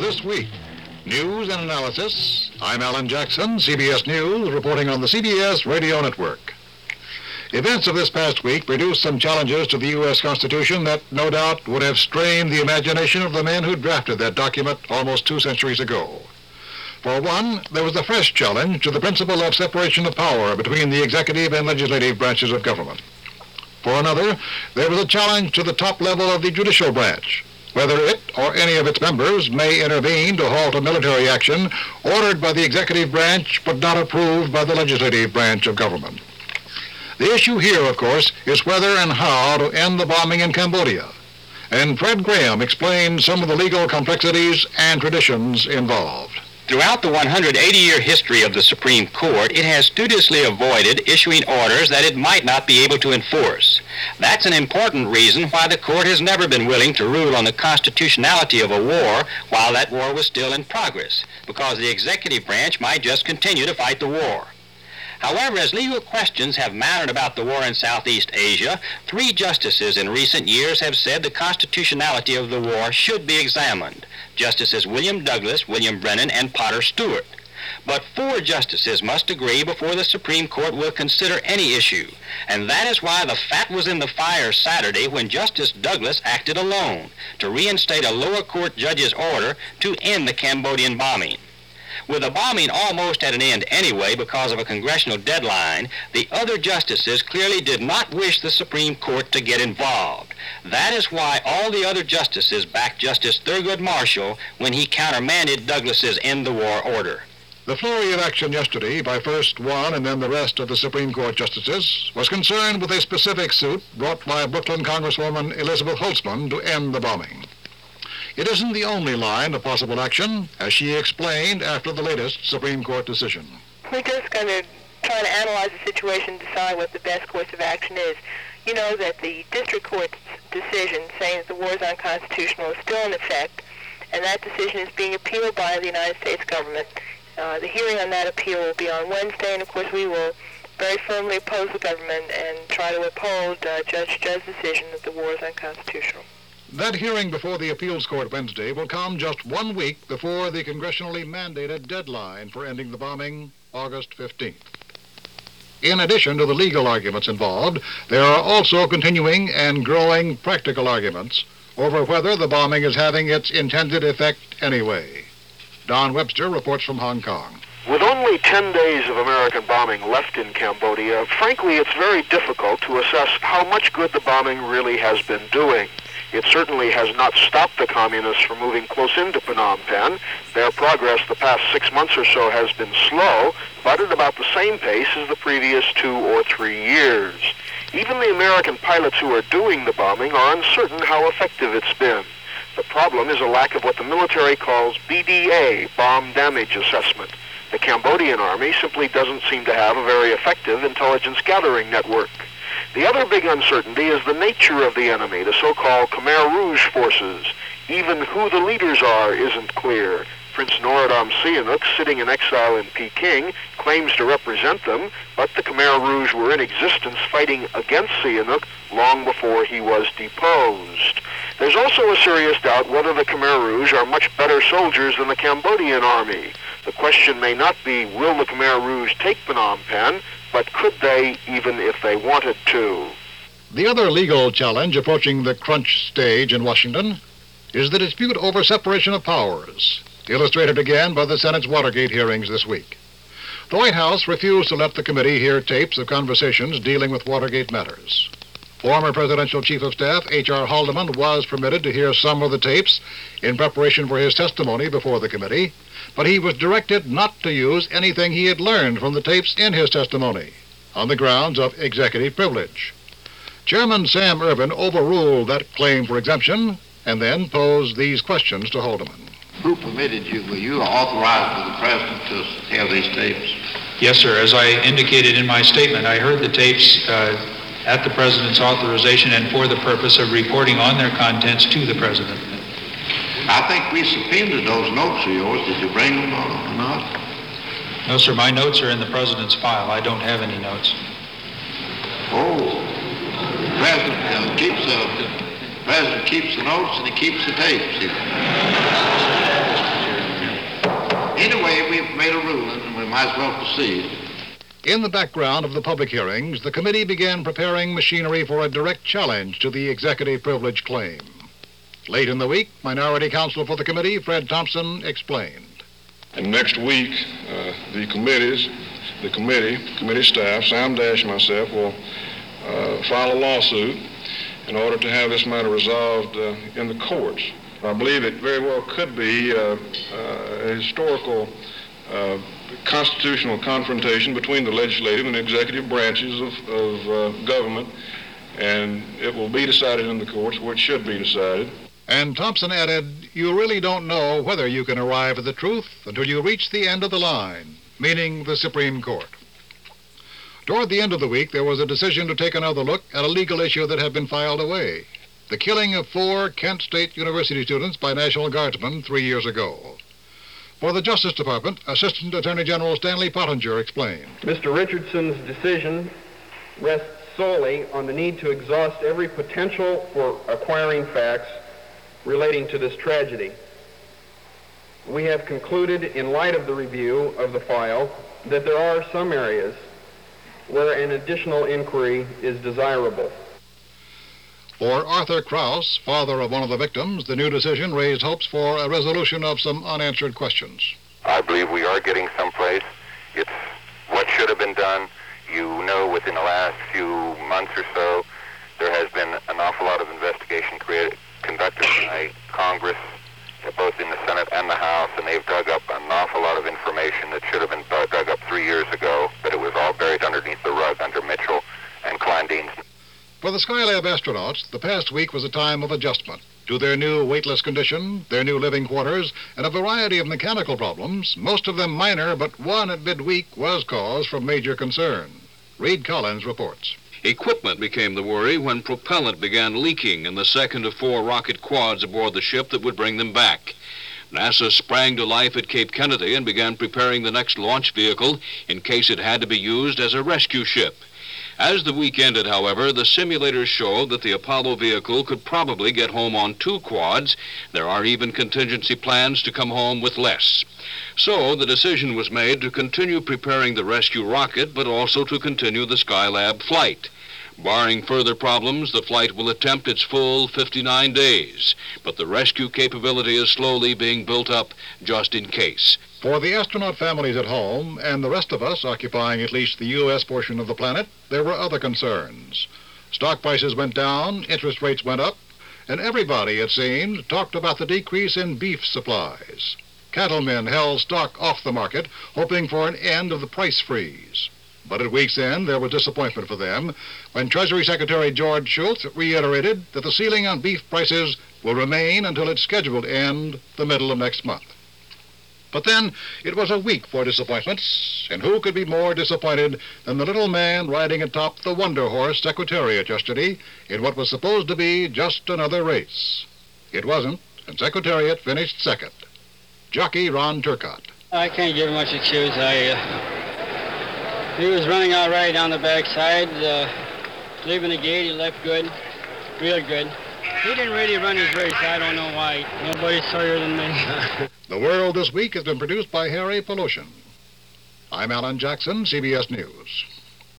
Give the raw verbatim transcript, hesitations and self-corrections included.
This Week. News and analysis. I'm Alan Jackson, C B S News, reporting on the C B S Radio Network. Events of this past week produced some challenges to the U S Constitution that no doubt would have strained the imagination of the men who drafted that document almost two centuries ago. For one, there was the fresh challenge to the principle of separation of power between the executive and legislative branches of government. For another, there was a challenge to the top level of the judicial branch, whether it or any of its members may intervene to halt a military action ordered by the executive branch but not approved by the legislative branch of government. The issue here, of course, is whether and how to end the bombing in Cambodia. And Fred Graham explains some of the legal complexities and traditions involved. Throughout the one hundred eighty year history of the Supreme Court, it has studiously avoided issuing orders that it might not be able to enforce. That's an important reason why the court has never been willing to rule on the constitutionality of a war while that war was still in progress, because the executive branch might just continue to fight the war. However, as legal questions have mattered about the war in Southeast Asia, three justices in recent years have said the constitutionality of the war should be examined. Justices William Douglas, William Brennan, and Potter Stewart. But four justices must agree before the Supreme Court will consider any issue. And that is why the fat was in the fire Saturday when Justice Douglas acted alone to reinstate a lower court judge's order to end the Cambodian bombing. With the bombing almost at an end anyway because of a congressional deadline, the other justices clearly did not wish the Supreme Court to get involved. That is why all the other justices backed Justice Thurgood Marshall when he countermanded Douglas's end the war order. The flurry of action yesterday by first one and then the rest of the Supreme Court justices was concerned with a specific suit brought by Brooklyn Congresswoman Elizabeth Holtzman to end the bombing. It isn't the only line of possible action, as she explained after the latest Supreme Court decision. We're just going to try to analyze the situation and decide what the best course of action is. You know that the district court's decision saying that the war is unconstitutional is still in effect, and that decision is being appealed by the United States government. Uh, the hearing on that appeal will be on Wednesday, and of course we will very firmly oppose the government and try to uphold uh, Judge Judd's decision that the war is unconstitutional. That hearing before the appeals court Wednesday will come just one week before the congressionally mandated deadline for ending the bombing, August fifteenth. In addition to the legal arguments involved, there are also continuing and growing practical arguments over whether the bombing is having its intended effect anyway. Don Webster reports from Hong Kong. With only ten days of American bombing left in Cambodia, frankly, it's very difficult to assess how much good the bombing really has been doing. It certainly has not stopped the communists from moving close into Phnom Penh. Their progress the past six months or so has been slow, but at about the same pace as the previous two or three years. Even the American pilots who are doing the bombing are uncertain how effective it's been. The problem is a lack of what the military calls B D A, bomb damage assessment. The Cambodian army simply doesn't seem to have a very effective intelligence gathering network. The other big uncertainty is the nature of the enemy, the so-called Khmer Rouge forces. Even who the leaders are isn't clear. Prince Norodom Sihanouk, sitting in exile in Peking, claims to represent them, but the Khmer Rouge were in existence fighting against Sihanouk long before he was deposed. There's also a serious doubt whether the Khmer Rouge are much better soldiers than the Cambodian army. The question may not be, will the Khmer Rouge take Phnom Penh, but could they, even if they wanted to? The other legal challenge approaching the crunch stage in Washington is the dispute over separation of powers, illustrated again by the Senate's Watergate hearings this week. The White House refused to let the committee hear tapes of conversations dealing with Watergate matters. Former Presidential Chief of Staff H R Haldeman was permitted to hear some of the tapes in preparation for his testimony before the committee, but he was directed not to use anything he had learned from the tapes in his testimony, on the grounds of executive privilege. Chairman Sam Ervin overruled that claim for exemption and then posed these questions to Haldeman. Who permitted you, were you authorized by the President to have these tapes? Yes, sir. As I indicated in my statement, I heard the tapes uh, at the President's authorization and for the purpose of reporting on their contents to the President. I think we subpoenaed those notes of yours. Did you bring them or not? No, sir. My notes are in the President's file. I don't have any notes. Oh. The President uh, keeps the, the President keeps the notes and he keeps the tapes. made a ruling, and we might as well proceed. In the background of the public hearings, the committee began preparing machinery for a direct challenge to the executive privilege claim. Late in the week, Minority Counsel for the committee, Fred Thompson, explained. And next week, uh, the committees, the committee, committee staff, Sam Dash and myself will uh, file a lawsuit in order to have this matter resolved uh, in the courts. I believe it very well could be uh, uh, a historical uh, constitutional confrontation between the legislative and executive branches of, of uh, government, and it will be decided in the courts where it should be decided. And Thompson added, you really don't know whether you can arrive at the truth until you reach the end of the line, meaning the Supreme Court. Toward the end of the week, there was a decision to take another look at a legal issue that had been filed away, the killing of four Kent State University students by National Guardsmen three years ago. For the Justice Department, Assistant Attorney General Stanley Pottinger explained. Mister Richardson's decision rests solely on the need to exhaust every potential for acquiring facts relating to this tragedy. We have concluded, in light of the review of the file, that there are some areas where an additional inquiry is desirable. For Arthur Krause, father of one of the victims, the new decision raised hopes for a resolution of some unanswered questions. I believe we are getting someplace. It's what should have been done. You know, within the last few months or so, there has been an awful lot of investigation created, conducted by Congress, both in the Senate and the House, and they've dug up an awful lot of information that should have been dug up three years ago, but it was all buried underneath the rug under Mitchell and Kleindienst. For the Skylab astronauts, the past week was a time of adjustment to their new weightless condition, their new living quarters, and a variety of mechanical problems, most of them minor, but one at midweek was cause for major concern. Reed Collins reports. Equipment became the worry when propellant began leaking in the second of four rocket quads aboard the ship that would bring them back. NASA sprang to life at Cape Kennedy and began preparing the next launch vehicle in case it had to be used as a rescue ship. As the week ended, however, the simulators showed that the Apollo vehicle could probably get home on two quads. There are even contingency plans to come home with less. So the decision was made to continue preparing the rescue rocket, but also to continue the Skylab flight. Barring further problems, the flight will attempt its full fifty-nine days, but the rescue capability is slowly being built up just in case. For the astronaut families at home, and the rest of us occupying at least the U S portion of the planet, there were other concerns. Stock prices went down, interest rates went up, and everybody, it seemed, talked about the decrease in beef supplies. Cattlemen held stock off the market, hoping for an end of the price freeze. But at week's end, there was disappointment for them when Treasury Secretary George Shultz reiterated that the ceiling on beef prices will remain until its scheduled end the middle of next month. But then it was a week for disappointments, and who could be more disappointed than the little man riding atop the Wonder Horse Secretariat yesterday in what was supposed to be just another race? It wasn't, and Secretariat finished second. Jockey Ron Turcott. I can't give him much excuse. I, uh, he was running all right on the backside, uh, leaving the gate. He left good, real good. He didn't really run his race. I don't know why. Nobody's sorrier than me. The World This Week has been produced by Harry Poloshin. I'm Alan Jackson, C B S News.